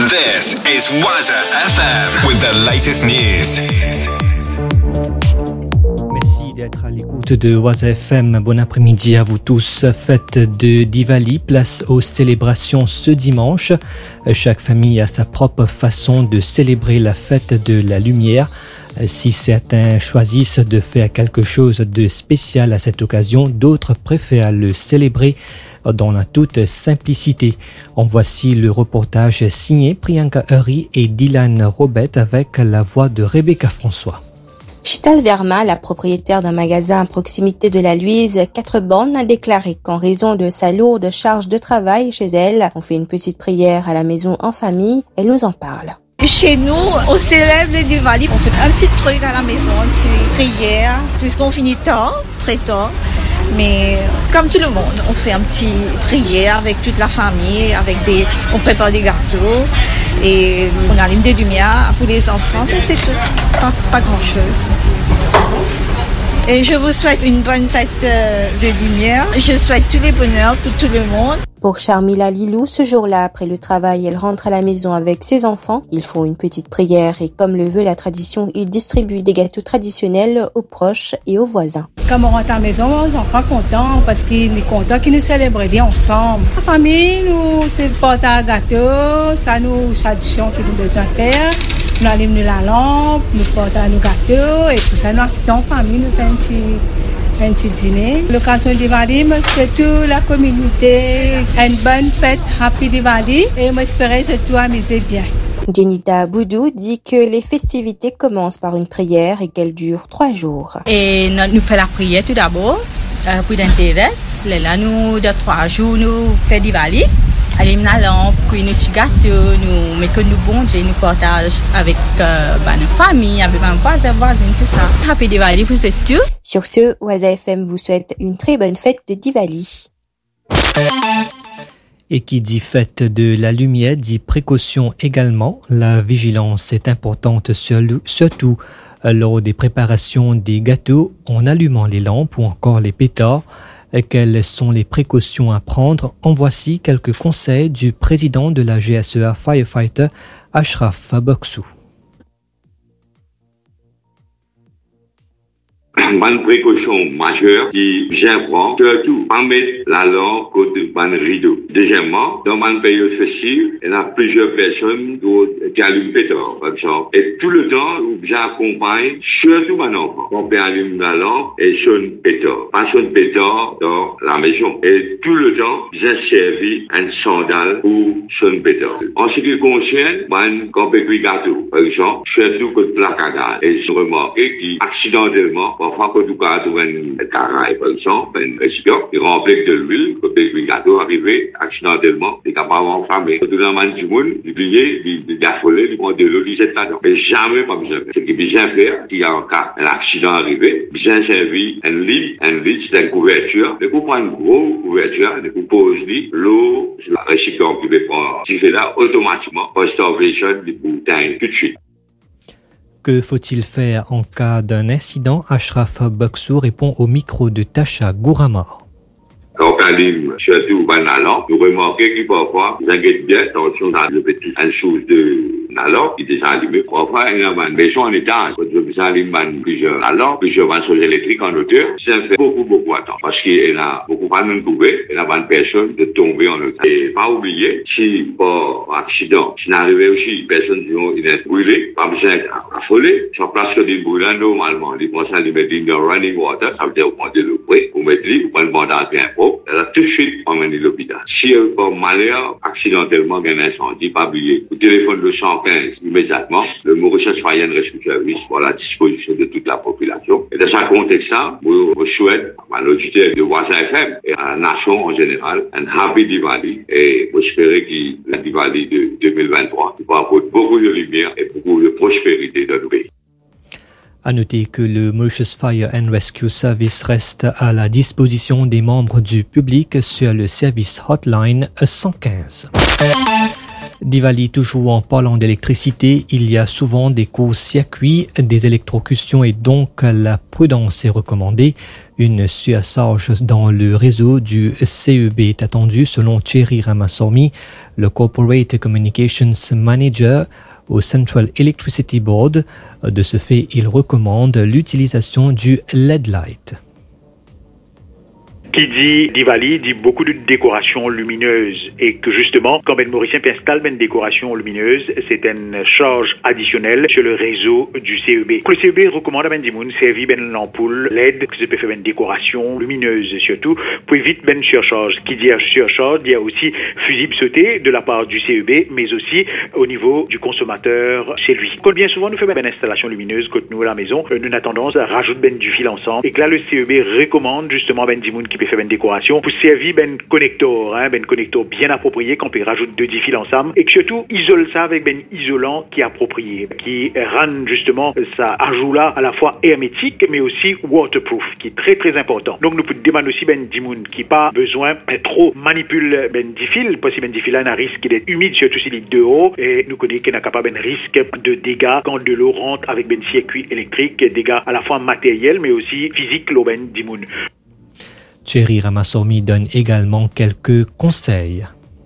This is Waza FM with the latest news. Merci d'être à l'écoute de Waza FM. Bon après-midi à vous tous. Fête de Diwali, place aux célébrations ce dimanche. Chaque famille a sa propre façon de célébrer la fête de la lumière. Si certains choisissent de faire quelque chose de spécial à cette occasion, d'autres préfèrent le célébrer dans la toute simplicité. En voici le reportage signé Priyanka Hurry et Dylan Robert avec la voix de Rebecca François. Chital Verma, la propriétaire d'un magasin à proximité de la Luise, 4 bornes, a déclaré qu'en raison de sa lourde charge de travail chez elle, on fait une petite prière à la maison en famille. Elle nous en parle. Chez nous, on célèbre les Diwali. On fait un petit truc à la maison, une petite prière, puisqu'on finit tard, très tard. Mais comme tout le monde, on fait un petit prière avec toute la famille, on prépare des gâteaux et on allume des lumières pour les enfants. Mais c'est tout, pas grand-chose. Et je vous souhaite une bonne fête de lumière. Je souhaite tous les bonheurs pour tout le monde. Pour Charmila Lilou, ce jour-là, après le travail, elle rentre à la maison avec ses enfants. Ils font une petite prière et comme le veut la tradition, ils distribuent des gâteaux traditionnels aux proches et aux voisins. Quand on rentre à la maison, on est pas contents parce qu'ils sont contents qu'ils nous célèbrent ensemble. La famille, nous, c'est porter un gâteau, ça nous, tradition qu'ils ont besoin de faire. Nous allons la lampe, nous portons nos gâteaux et tout ça, nous assistons en famille, nous faisons un petit dîner. Le canton Diwali, je souhaite toute la communauté une bonne fête, Happy Diwali, et j'espère que tout amuser bien. Jenita Boudou dit que les festivités commencent par une prière et qu'elles durent 3 jours. Et nous faisons la prière tout d'abord pour l'intérêt. Là, nous, de 3 jours, nous faisons Diwali. Allez, la lampe, puis nous petits gâteaux, nous mettons nous bon Dieu, nous partageons avec nos familles, avec nos voisins, tout ça. Happy Diwali pour ce tout. Sur ce, Waza FM vous souhaite une très bonne fête de Diwali. Et qui dit fête de la lumière dit précaution également. La vigilance est importante surtout lors des préparations des gâteaux en allumant les lampes ou encore les pétards. Quelles sont les précautions à prendre? En voici quelques conseils du président de la GSEA Firefighter, Ashraf Boksou. Une précaution majeure qui j'apprends, surtout pas mettre la lampe côté de rideau. Deuxièmement, dans une période festive, il y a plusieurs personnes qui allument pétard, par exemple. Et tout le temps, j'accompagne surtout mon enfant. On peut allumer la lampe et sonne pétard. Pas sonne pétard dans la maison. Et tout le temps, j'ai servi un sandal pour sonne pétard. En ce qui concerne, quand on peut gâteau, par exemple, surtout que placardage. Et j'ai remarqué qu'accidentellement, parfois, quand tu as un carré, par exemple, un récipient, qui remplit de l'huile, quand le gâteau arrivé accidentellement, il est capable d'enflammer. Quand tu as un du monde, il brille, il affolé, il prend de l'eau, il jette là-dedans. Mais jamais pas besoin de faire. Ce qui est bien faire, s'il y a un cas, un accident arrivé, bien servi, un lit, c'est une couverture. Mais pour prendre une grosse couverture, pour poser l'eau, le récipient qui va prendre, si c'est là, automatiquement, post-ovation, il bouteille tout de suite. Que faut-il faire en cas d'un incident? Ashraf Boksou répond au micro de Tasha Gourama. Quand on allume, surtout dans la lampe, nous remarquons qu'il parfois, vous inquiétez bien, attention dans le petit un chose de la lampe qui est déjà allumée. Parfois, il y a une maison en étage. Quand vous allumez plusieurs la lampe, plusieurs vannes électriques en hauteur, ça fait beaucoup attendre. Parce qu'il y a beaucoup de trouver, il y a une personne de tomber en hauteur. Et pas oublier, si par accident, si n'arrivait aussi, une personne qui est brûlée, pas besoin d'affoler, sur place que des brûlants, normalement, les personnes les mettent dans le running water, ça veut dire vous prenez le prêt, vous mettez l'île, vous prenez le bandage bien propre, elle a tout de suite emmené l'hôpital. Si par malheur, accidentellement, il y a un incendie, pas oublier, vous téléphone le 115 immédiatement, le Mauritius Fire and Rescue Service pour la disposition de toute la population. Et dans ce contexte-là, je souhaite à l'auditeur de Waza FM et à la nation en général un Happy Diwali et j'espère que la Diwali de 2023 va apporter beaucoup de lumière et beaucoup de prospérité dans nos pays. À noter que le Mauritius Fire and Rescue Service reste à la disposition des membres du public sur le service hotline 115. Diwali, toujours en parlant d'électricité, il y a souvent des courts-circuits, des électrocutions et donc la prudence est recommandée. Une surcharge dans le réseau du CEB est attendue selon Thierry Ramaswamy, le Corporate Communications Manager au Central Electricity Board. De ce fait, il recommande l'utilisation du LED light. Qui dit Diwali dit beaucoup de décorations lumineuses et que justement, quand Ben Mauricien installe une décoration lumineuse, c'est une charge additionnelle sur le réseau du CEB. Le CEB recommande à Ben Dimoun servir ben l'ampoule LED que se peut faire une décoration lumineuse surtout pour éviter ben surcharge. Qui dit surcharge, il y a aussi fusible sauté de la part du CEB, mais aussi au niveau du consommateur chez lui. Quand bien souvent nous faisons une installation lumineuse quand nous à la maison, nous avons tendance à rajouter ben du fil ensemble et que là le CEB recommande justement Ben Dimoun qui peut faire une décoration pour servir ben connecteur bien approprié qu'on peut rajouter 2 fils ensemble et que surtout isole ça avec ben isolant qui est approprié, qui rend justement ça ajout là à la fois hermétique mais aussi waterproof qui est très très important. Donc nous pouvons demander aussi ben dimoun qui pas besoin trop manipule ben 10 fils parce que ben 10 fils là a un risque d'être humide surtout s'il est de haut et nous connaissons qu'il n'a pas ben risque de dégâts quand de l'eau rentre avec ben circuit électrique, dégâts à la fois matériels mais aussi physiques l'eau ben dimoun. Thierry Ramaswamy donne également quelques conseils.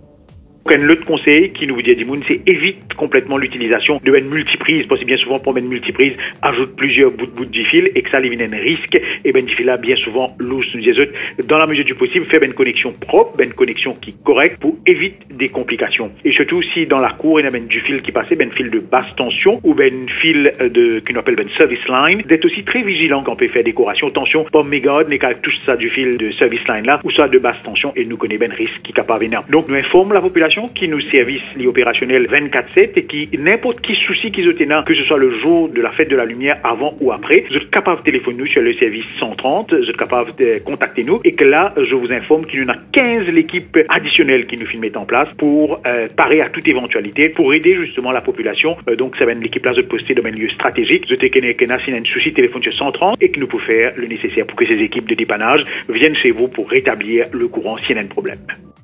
Un autre conseil qui nous vous dit Dimoun, c'est évite complètement l'utilisation de une multiprise, parce que bien souvent pour une multiprise, ajoute plusieurs bouts de fil et que ça élimine un risque et ben fil là bien souvent loose nous disons dans la mesure du possible faire une connexion propre, une connexion qui est correcte pour éviter des complications. Et surtout si dans la cour il y a du fil qui passait, ben fil de basse tension ou ben fil de qu'on appelle ben service line, d'être aussi très vigilant quand on peut faire décoration. Attention, pas méga n'est qu'à touche ça du fil de service line là ou soit de basse tension et nous connaît ben risque qui est capable de venir. Donc nous informe la population qui nous service opérationnel 24/7 et qui n'importe qui souci qu'ils ont que ce soit le jour de la fête de la lumière avant ou après, vous êtes capable de téléphoner nous sur le service 130, vous êtes capable de contacter nous et que là je vous informe qu'il y en a 15 l'équipe additionnelle qui nous met en place pour parer à toute éventualité pour aider justement la population. Donc ça va être l'équipe là de poster dans un lieu stratégique. Vous êtes s'il y a un souci téléphone sur 130 et que nous pouvons faire le nécessaire pour que ces équipes de dépannage viennent chez vous pour rétablir le courant s'il y a un problème.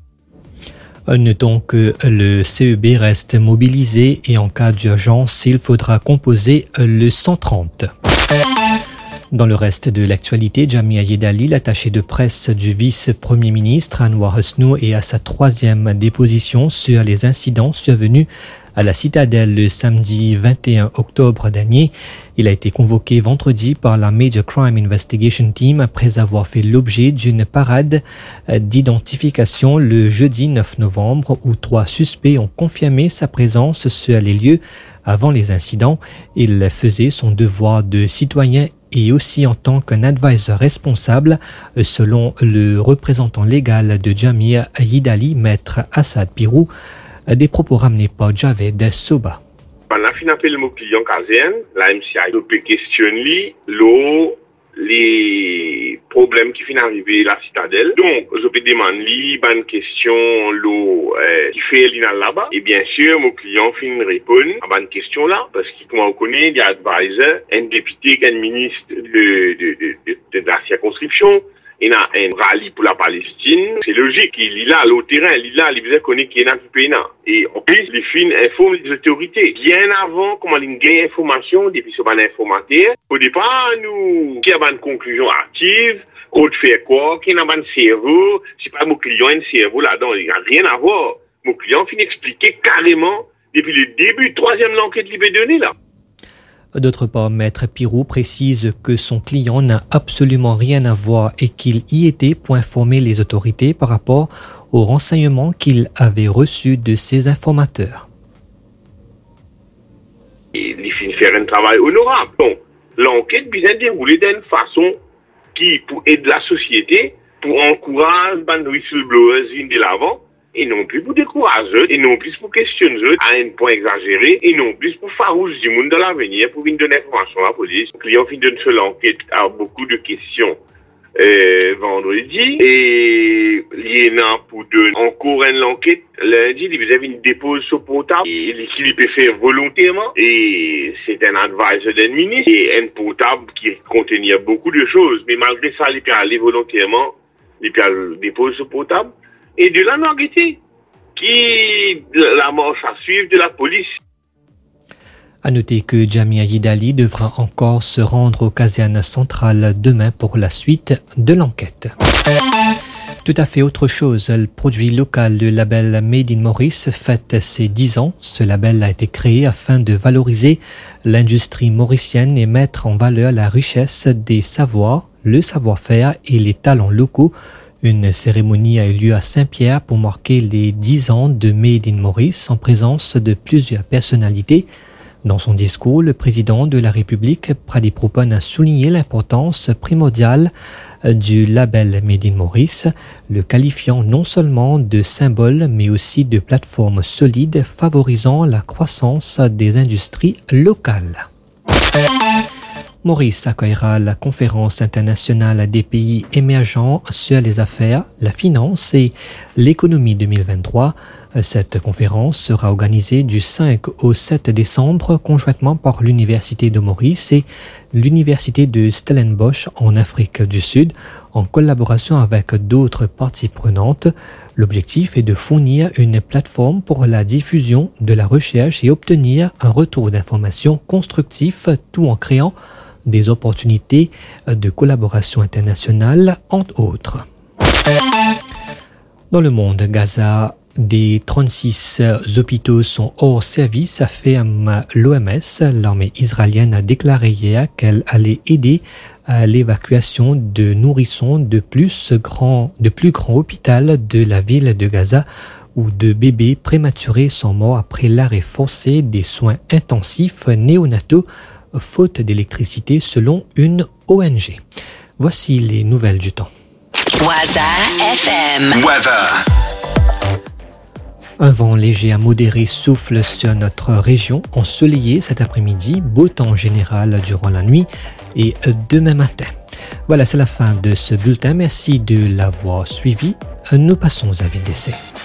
Notons que le CEB reste mobilisé et en cas d'urgence, il faudra composer le 130. Dans le reste de l'actualité, Jamia Yedali, l'attaché de presse du vice-premier ministre Anwar Hosnou, est à sa 3e déposition sur les incidents survenus à la Citadelle le samedi 21 octobre dernier. Il a été convoqué vendredi par la Major Crime Investigation Team après avoir fait l'objet d'une parade d'identification le jeudi 9 novembre où 3 suspects ont confirmé sa présence sur les lieux avant les incidents. Il faisait son devoir de citoyen et aussi en tant qu'un advisor responsable, selon le représentant légal de Jamia Yedali, maître Assad Pirou. Des propos ramenés par Javed Soba. Pendant qu'on appelle le client caserne, la MCI peut questionner les problèmes qui viennent arriver à la citadelle. Donc, je peux demander une question qui fait là-bas. Et bien sûr, mon client finit répondre à une question là, parce qu'il comment on connaît, il y a advisor, un député, un ministre de la circonscription. Il y a un rallye pour la Palestine. C'est logique. Il est là, au terrain. Il est là, il veut connaître qui est là, qui est là. Et en plus, les films informent les autorités. Bien avant, comment ils gagnent information, depuis ce ban informateur. Au départ, nous, qui a une conclusion active, qu'on fait quoi, qui a un cerveau. C'est pas mon client, un cerveau là-dedans. Il n'y a rien à voir. Mon client finit expliquer carrément, depuis le début, 3e l'enquête qu'il peut donner là. D'autre part, Maître Pirou précise que son client n'a absolument rien à voir et qu'il y était pour informer les autorités par rapport aux renseignements qu'il avait reçus de ses informateurs. Il finit faire un travail honorable. Donc, l'enquête vient de dérouler d'une façon qui, pour aider la société, pour encourager les whistleblowers de l'avant, et non plus pour décourager, et non plus pour questionner à un point exagéré, et non plus pour faroucher du monde dans l'avenir, pour venir donner information à la police. Le client finit de seule enquête à beaucoup de questions vendredi, et il y a pour donner encore une enquête lundi, il avait une dépose sur portable, et il peut faire volontairement, et c'est un advisor d'un ministre, et un portable qui contenait beaucoup de choses, mais malgré ça, il peut aller volontairement, il peut aller déposer sur portable. Et de là, nous avons qui la marche à suivre de la police. À noter que Jamia Yidali devra encore se rendre aux casernes centrales demain pour la suite de l'enquête. Tout à fait autre chose, le produit local, le label Made in Maurice fête ses 10 ans. Ce label a été créé afin de valoriser l'industrie mauricienne et mettre en valeur la richesse des savoirs, le savoir-faire et les talents locaux. Une cérémonie a eu lieu à Saint-Pierre pour marquer les 10 ans de Made in Maurice en présence de plusieurs personnalités. Dans son discours, le président de la République, Pradeep Rupan, a souligné l'importance primordiale du label Made in Maurice, le qualifiant non seulement de symbole mais aussi de plateforme solide favorisant la croissance des industries locales. Maurice accueillera la conférence internationale des pays émergents sur les affaires, la finance et l'économie 2023. Cette conférence sera organisée du 5 au 7 décembre conjointement par l'Université de Maurice et l'Université de Stellenbosch en Afrique du Sud, en collaboration avec d'autres parties prenantes. L'objectif est de fournir une plateforme pour la diffusion de la recherche et obtenir un retour d'informations constructif, tout en créant des opportunités de collaboration internationale, entre autres. Dans le monde, Gaza, des 36 hôpitaux sont hors service, affirme l'OMS. L'armée israélienne a déclaré hier qu'elle allait aider à l'évacuation de nourrissons de plus grand hôpital de la ville de Gaza, où 2 bébés prématurés sont morts après l'arrêt forcé des soins intensifs néonataux faute d'électricité selon une ONG. Voici les nouvelles du temps. Waza FM. Weather. Un vent léger à modéré souffle sur notre région, ensoleillé cet après-midi, beau temps général durant la nuit et demain matin. Voilà, c'est la fin de ce bulletin. Merci de l'avoir suivi. Nous passons à vite d'essai.